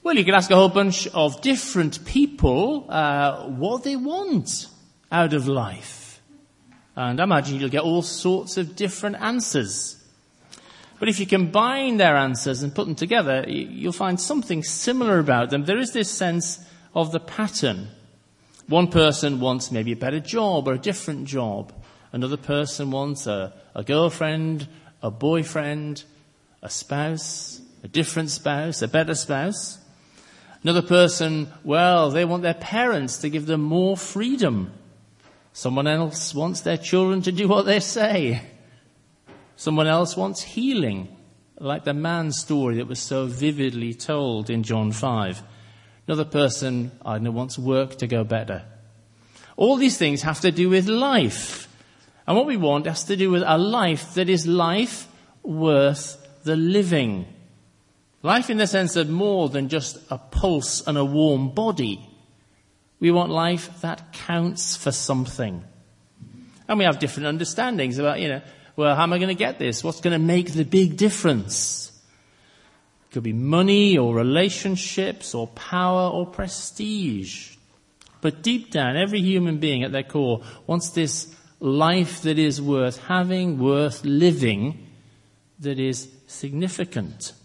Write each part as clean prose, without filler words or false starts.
Well, you could ask a whole bunch of different people what they want out of life. And I imagine you'll get all sorts of different answers. But if you combine their answers and put them together, you'll find something similar about them. There is this sense of the pattern. One person wants maybe a better job or a different job. Another person wants a girlfriend, a boyfriend, a spouse, a different spouse, a better spouse. Another person, well, they want their parents to give them more freedom. Someone else wants their children to do what they say. Someone else wants healing, like the man's story that was so vividly told in John 5. Another person, I don't know, wants work to go better. All these things have to do with life. And what we want has to do with a life that is life worth the living. Life in the sense of more than just a pulse and a warm body. We want life that counts for something. And we have different understandings about, well, how am I going to get this? What's going to make the big difference? It could be money or relationships or power or prestige. But deep down, every human being at their core wants this life that is worth having, worth living, that is significant.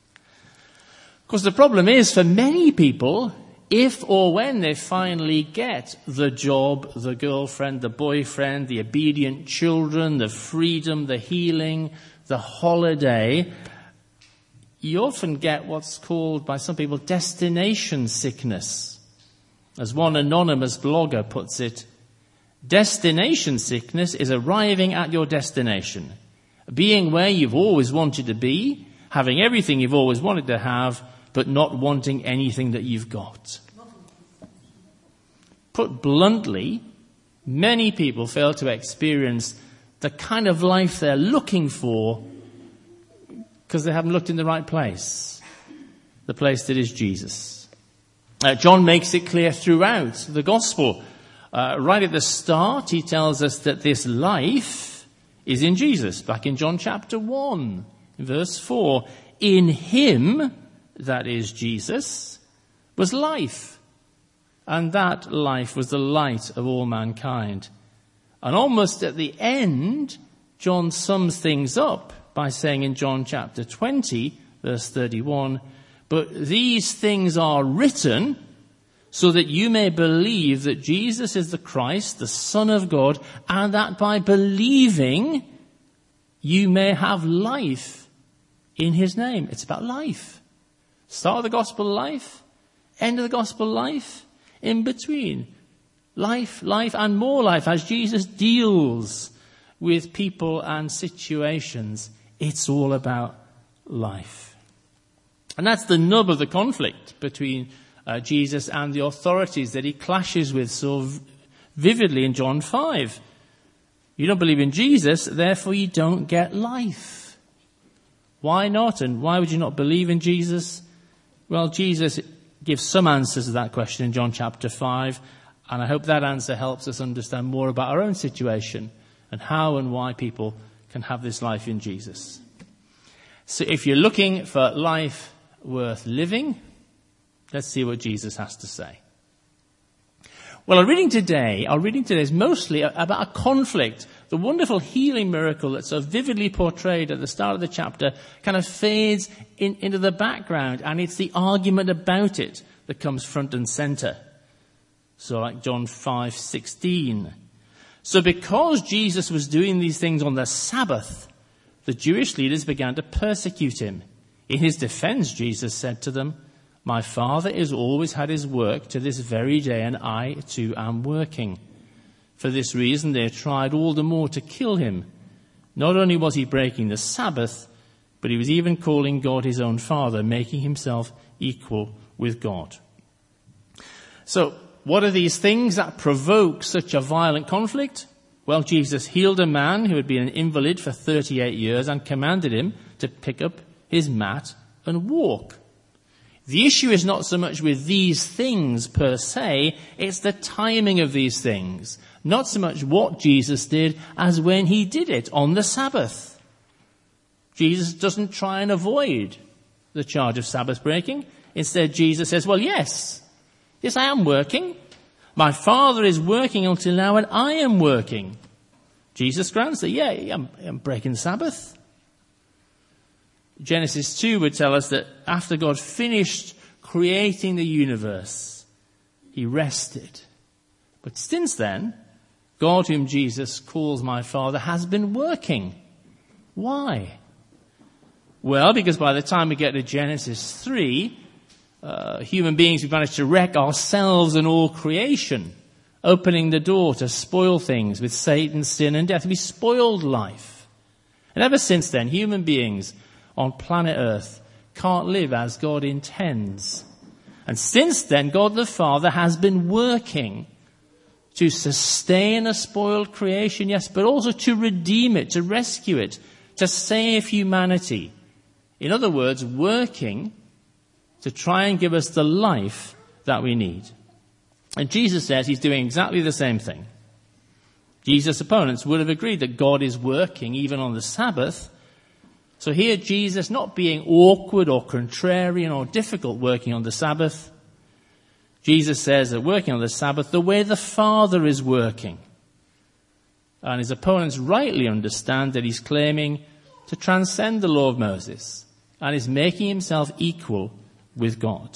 Of course, the problem is for many people, if or when they finally get the job, the girlfriend, the boyfriend, the obedient children, the freedom, the healing, the holiday, you often get what's called by some people destination sickness. As one anonymous blogger puts it, destination sickness is arriving at your destination, being where you've always wanted to be, having everything you've always wanted to have, but not wanting anything that you've got. Put bluntly, many people fail to experience the kind of life they're looking for because they haven't looked in the right place, the place that is Jesus. John makes it clear throughout the gospel. Right at the start, he tells us that this life is in Jesus. Back in John chapter 1, verse 4, in him, that is Jesus, was life. And that life was the light of all mankind. And almost at the end, John sums things up by saying in John chapter 20, verse 31, but these things are written so that you may believe that Jesus is the Christ, the Son of God, and that by believing you may have life in his name. It's about life. Start of the gospel life, end of the gospel life, in between. Life, life, and more life as Jesus deals with people and situations. It's all about life. And that's the nub of the conflict between Jesus and the authorities that he clashes with so vividly in John 5. You don't believe in Jesus, therefore you don't get life. Why not? And why would you not believe in Jesus? Well, Jesus gives some answers to that question in John chapter 5, and I hope that answer helps us understand more about our own situation and how and why people can have this life in Jesus. So if you're looking for life worth living, let's see what Jesus has to say. Well, our reading today is mostly about a conflict. The wonderful healing miracle that's so vividly portrayed at the start of the chapter kind of fades into the background, and it's the argument about it that comes front and center. So like John 5:16. So because Jesus was doing these things on the Sabbath, the Jewish leaders began to persecute him. In his defense, Jesus said to them, my Father has always had his work to this very day, and I too am working. For this reason, they tried all the more to kill him. Not only was he breaking the Sabbath, but he was even calling God his own Father, making himself equal with God. So, what are these things that provoke such a violent conflict? Well, Jesus healed a man who had been an invalid for 38 years and commanded him to pick up his mat and walk. The issue is not so much with these things per se, it's the timing of these things. Not so much what Jesus did as when he did it on the Sabbath. Jesus doesn't try and avoid the charge of Sabbath breaking. Instead, Jesus says, well, yes, I am working. My Father is working until now, and I am working. Jesus grants that, I'm breaking Sabbath. Genesis 2 would tell us that after God finished creating the universe, he rested. But since then, God, whom Jesus calls my Father, has been working. Why? Well, because by the time we get to Genesis 3, human beings, we've managed to wreck ourselves and all creation, opening the door to spoil things with Satan, sin, and death. We spoiled life. And ever since then, human beings on planet Earth can't live as God intends. And since then, God the Father has been working to sustain a spoiled creation, yes, but also to redeem it, to rescue it, to save humanity. In other words, working to try and give us the life that we need. And Jesus says he's doing exactly the same thing. Jesus' opponents would have agreed that God is working even on the Sabbath. So here Jesus, not being awkward or contrarian or difficult working on the Sabbath, Jesus says that working on the Sabbath the way the Father is working. And his opponents rightly understand that he's claiming to transcend the law of Moses and is making himself equal with God.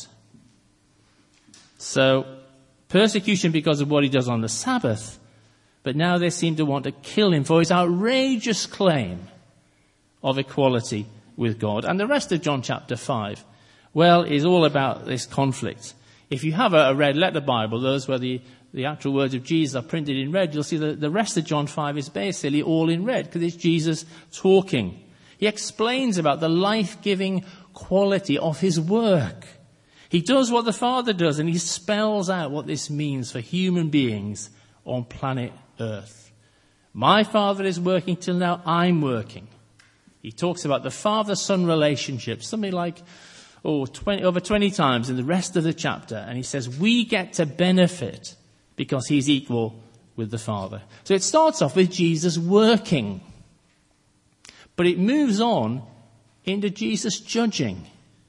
So, persecution because of what he does on the Sabbath, but now they seem to want to kill him for his outrageous claim of equality with God. And the rest of John chapter 5, well, is all about this conflict. If you have a red letter Bible, those where the actual words of Jesus are printed in red, you'll see that the rest of John 5 is basically all in red because it's Jesus talking. He explains about the life-giving quality of his work. He does what the Father does, and he spells out what this means for human beings on planet Earth. My Father is working till now, I'm working. He talks about the father-son relationship, something like over 20 times in the rest of the chapter. And he says we get to benefit because he's equal with the Father. So it starts off with Jesus working. But it moves on into Jesus judging.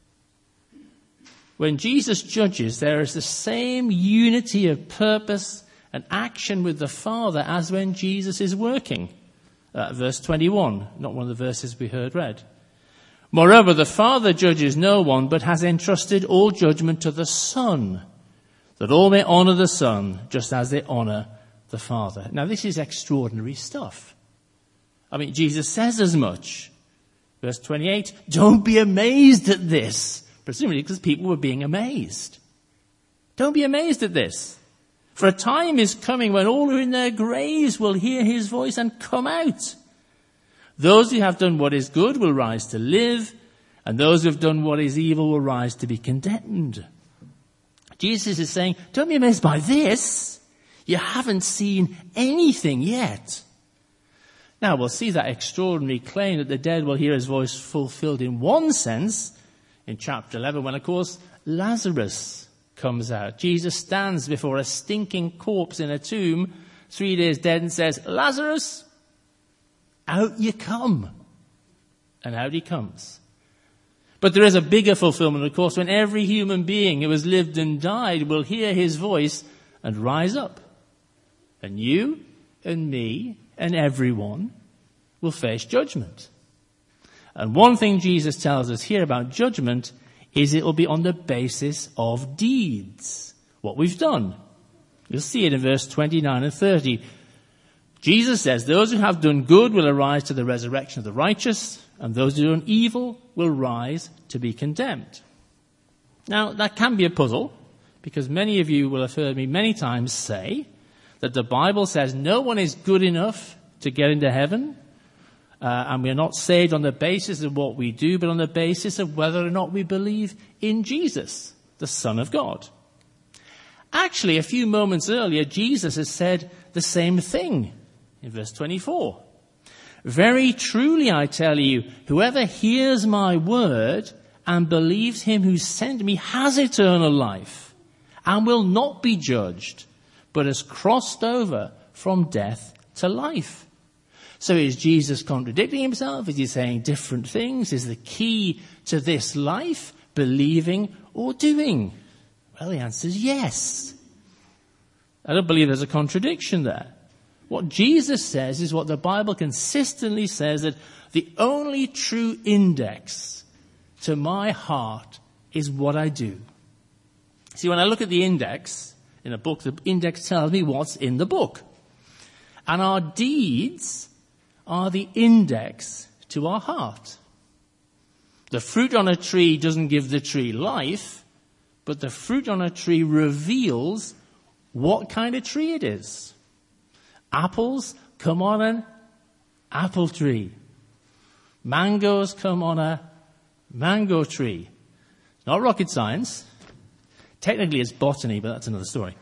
When Jesus judges, there is the same unity of purpose and action with the Father as when Jesus is working. Verse 21, not one of the verses we heard read. Moreover, the Father judges no one, but has entrusted all judgment to the Son, that all may honor the Son, just as they honor the Father. Now, this is extraordinary stuff. I mean, Jesus says as much. Verse 28, don't be amazed at this. Presumably because people were being amazed. Don't be amazed at this. For a time is coming when all who are in their graves will hear his voice and come out. Those who have done what is good will rise to live, and those who have done what is evil will rise to be condemned. Jesus is saying, don't be amazed by this. You haven't seen anything yet. Now, we'll see that extraordinary claim that the dead will hear his voice fulfilled in one sense in chapter 11, when, of course, Lazarus comes out. Jesus stands before a stinking corpse in a tomb, 3 days dead, and says, Lazarus, out you come. And out he comes. But there is a bigger fulfillment, of course, when every human being who has lived and died will hear his voice and rise up. And you and me and everyone will face judgment. And one thing Jesus tells us here about judgment is it will be on the basis of deeds, what we've done. You'll see it in verse 29 and 30. Jesus says, those who have done good will arise to the resurrection of the righteous, and those who have done evil will rise to be condemned. Now, that can be a puzzle, because many of you will have heard me many times say that the Bible says no one is good enough to get into heaven, and we are not saved on the basis of what we do, but on the basis of whether or not we believe in Jesus, the Son of God. Actually, a few moments earlier, Jesus has said the same thing in verse 24. Very truly, I tell you, whoever hears my word and believes him who sent me has eternal life and will not be judged, but has crossed over from death to life. So is Jesus contradicting himself? Is he saying different things? Is the key to this life believing or doing? Well, the answer is yes. I don't believe there's a contradiction there. What Jesus says is what the Bible consistently says, that the only true index to my heart is what I do. See, when I look at the index in a book, the index tells me what's in the book. And our deeds are the index to our heart. The fruit on a tree doesn't give the tree life, but the fruit on a tree reveals what kind of tree it is. Apples come on an apple tree. Mangoes come on a mango tree. Not rocket science. Technically it's botany, but that's another story.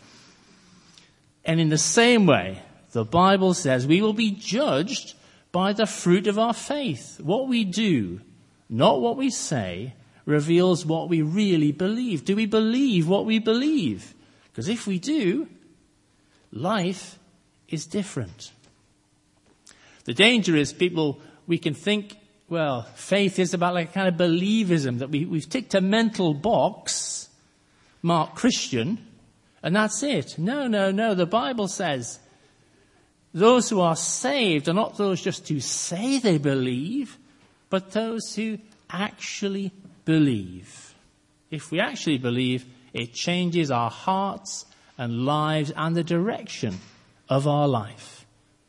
And in the same way, the Bible says we will be judged by the fruit of our faith. What we do, not what we say, reveals what we really believe. Do we believe what we believe? Because if we do, life is different. The danger is we can think, well, faith is about like a kind of believism, that we've ticked a mental box, marked Christian, and that's it. No. The Bible says those who are saved are not those just who say they believe, but those who actually believe. If we actually believe, it changes our hearts and lives and the direction of our life.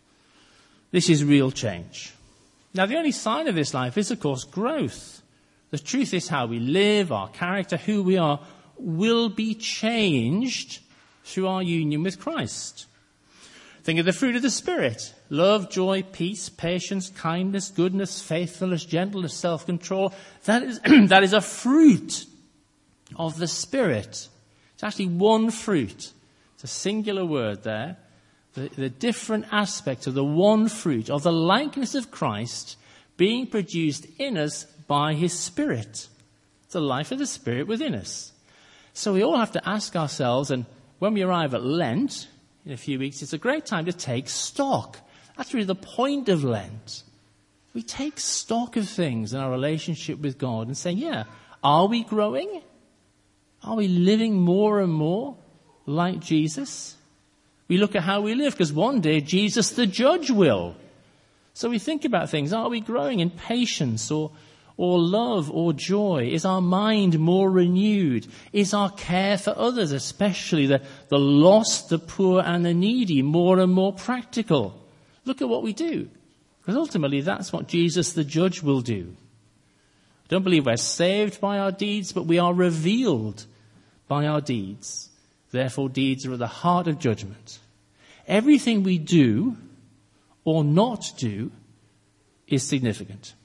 This is real change. Now, the only sign of this life is, of course, growth. The truth is how we live, our character, who we are, will be changed through our union with Christ. Think of the fruit of the Spirit: love, joy, peace, patience, kindness, goodness, faithfulness, gentleness, self-control. That is a fruit of the Spirit. It's actually one fruit. It's a singular word there. The different aspect of the one fruit of the likeness of Christ being produced in us by his Spirit. It's the life of the Spirit within us. So we all have to ask ourselves, and when we arrive at Lent in a few weeks, it's a great time to take stock. That's really the point of Lent. We take stock of things in our relationship with God and say, yeah, are we growing? Are we living more and more like Jesus? We look at how we live, because one day Jesus the judge will. So we think about things. Are we growing in patience or love or joy? Is our mind more renewed? Is our care for others, especially the lost, the poor and the needy, more and more practical? Look at what we do, because ultimately that's what Jesus the judge will do. I don't believe we're saved by our deeds, but we are revealed by our deeds. Therefore, deeds are at the heart of judgment. Everything we do or not do is significant.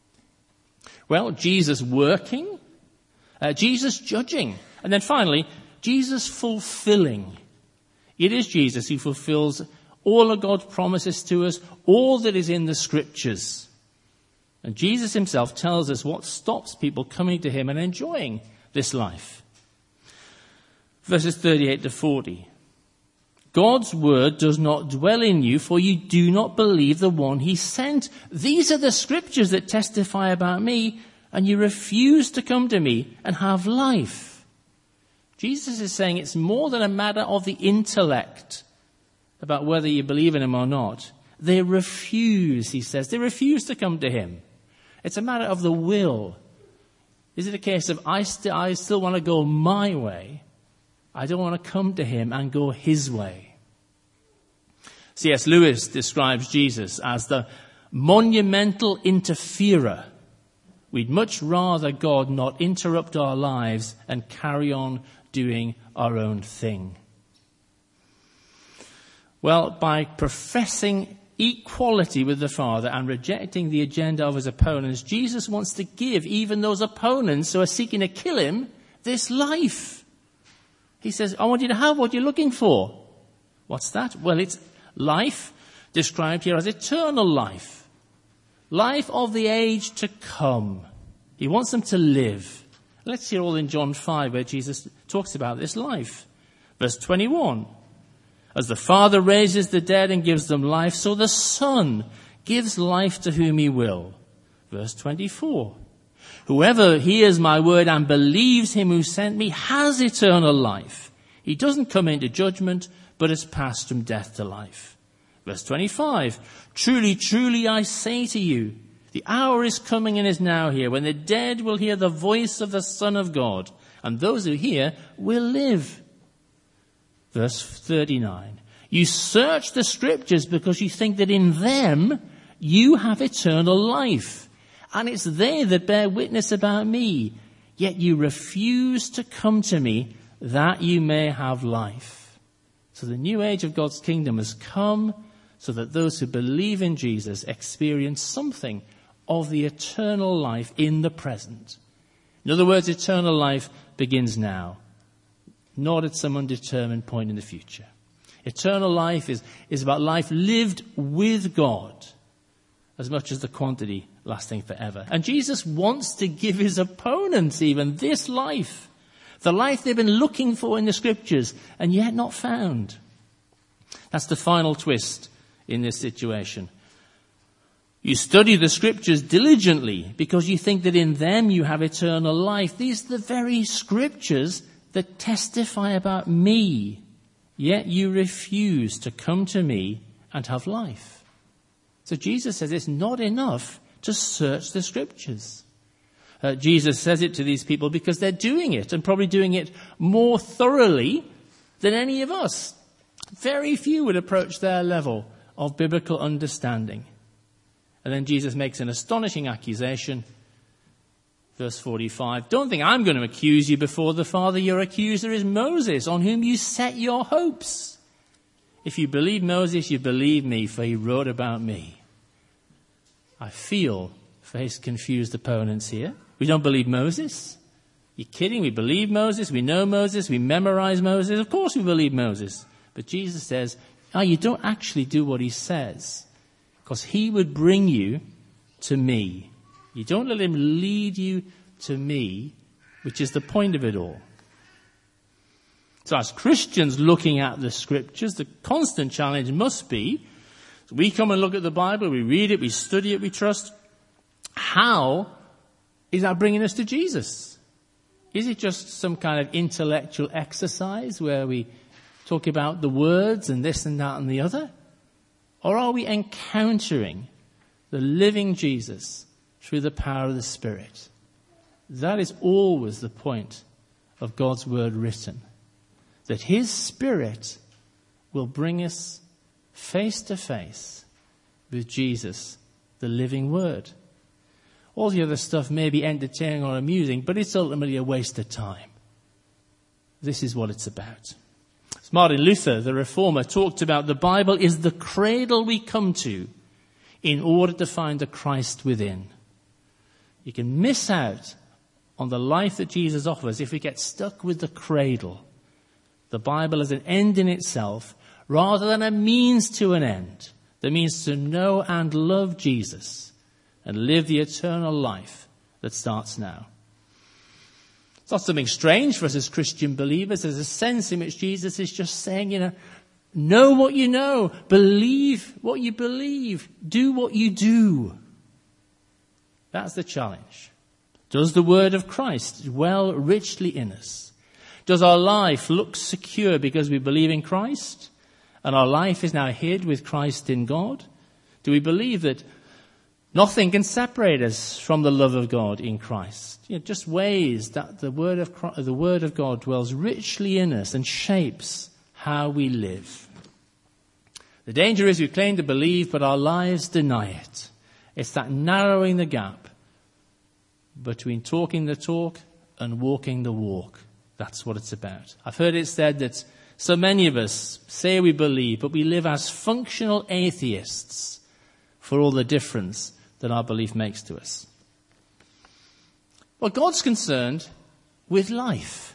Well, Jesus working, Jesus judging, and then finally, Jesus fulfilling. It is Jesus who fulfills all of God's promises to us, all that is in the Scriptures. And Jesus himself tells us what stops people coming to him and enjoying this life. Verses 38 to 40. God's word does not dwell in you, for you do not believe the one he sent. These are the Scriptures that testify about me, and you refuse to come to me and have life. Jesus is saying it's more than a matter of the intellect about whether you believe in him or not. They refuse, he says. They refuse to come to him. It's a matter of the will. Is it a case of I still want to go my way? I don't want to come to him and go his way. C.S. Lewis describes Jesus as the monumental interferer. We'd much rather God not interrupt our lives and carry on doing our own thing. Well, by professing equality with the Father and rejecting the agenda of his opponents, Jesus wants to give even those opponents who are seeking to kill him this life. He says, I want you to have what you're looking for. What's that? Well, it's life described here as eternal life. Life of the age to come. He wants them to live. Let's hear all in John 5 where Jesus talks about this life. Verse 21. As the Father raises the dead and gives them life, so the Son gives life to whom he will. Verse 24. Whoever hears my word and believes him who sent me has eternal life. He doesn't come into judgment, but has passed from death to life. Verse 25, truly, truly, I say to you, the hour is coming and is now here when the dead will hear the voice of the Son of God, and those who hear will live. Verse 39, you search the scriptures because you think that in them you have eternal life, and it's they that bear witness about me. Yet you refuse to come to me that you may have life. So the new age of God's kingdom has come so that those who believe in Jesus experience something of the eternal life in the present. In other words, eternal life begins now, not at some undetermined point in the future. Eternal life is about life lived with God as much as the quantity lasting forever. And Jesus wants to give his opponents even this life, the life they've been looking for in the scriptures and yet not found. That's the final twist in this situation. You study the scriptures diligently because you think that in them you have eternal life. These are the very scriptures that testify about me. Yet you refuse to come to me and have life. So Jesus says it's not enough to search the scriptures. Jesus says it to these people because they're doing it, and probably doing it more thoroughly than any of us. Very few would approach their level of biblical understanding. And then Jesus makes an astonishing accusation. Verse 45, don't think I'm going to accuse you before the Father. Your accuser is Moses, on whom you set your hopes. If you believe Moses, you believe me, for he wrote about me. I feel for his confused opponents here. We don't believe Moses. You're kidding? We believe Moses. We know Moses. We memorize Moses. Of course we believe Moses. But Jesus says, you don't actually do what he says, because he would bring you to me. You don't let him lead you to me, which is the point of it all. So as Christians looking at the scriptures, the constant challenge must be, we come and look at the Bible, we read it, we study it, we trust. How is that bringing us to Jesus? Is it just some kind of intellectual exercise where we talk about the words and this and that and the other? Or are we encountering the living Jesus through the power of the Spirit? That is always the point of God's word written. That his Spirit will bring us face to face with Jesus, the living word. All the other stuff may be entertaining or amusing, but it's ultimately a waste of time. This is what it's about. As Martin Luther, the reformer, talked about, the Bible is the cradle we come to in order to find the Christ within. You can miss out on the life that Jesus offers if we get stuck with the cradle. The Bible is an end in itself rather than a means to an end. The means to know and love Jesus and live the eternal life that starts now. It's not something strange for us as Christian believers. There's a sense in which Jesus is just saying, know what you know, believe what you believe, do what you do. That's the challenge. Does the word of Christ dwell richly in us? Does our life look secure because we believe in Christ and our life is now hid with Christ in God? Do we believe that nothing can separate us from the love of God in Christ? Just ways that the word of God dwells richly in us and shapes how we live. The danger is we claim to believe, but our lives deny it. It's that narrowing the gap between talking the talk and walking the walk. That's what it's about. I've heard it said that so many of us say we believe, but we live as functional atheists for all the difference that our belief makes to us. Well, God's concerned with life.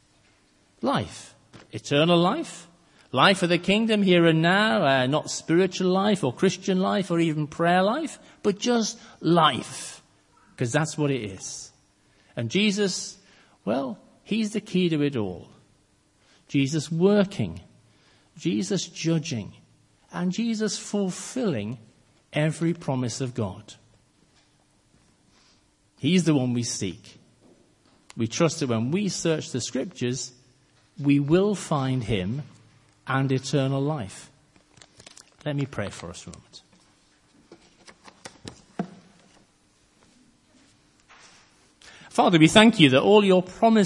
Life. Eternal life. Life of the kingdom here and now. Not spiritual life or Christian life or even prayer life, but just life. Because that's what it is. And Jesus, well, he's the key to it all. Jesus working. Jesus judging. And Jesus fulfilling every promise of God. He's the one we seek. We trust that when we search the Scriptures, we will find him and eternal life. Let me pray for us a moment. Father, we thank you that all your promises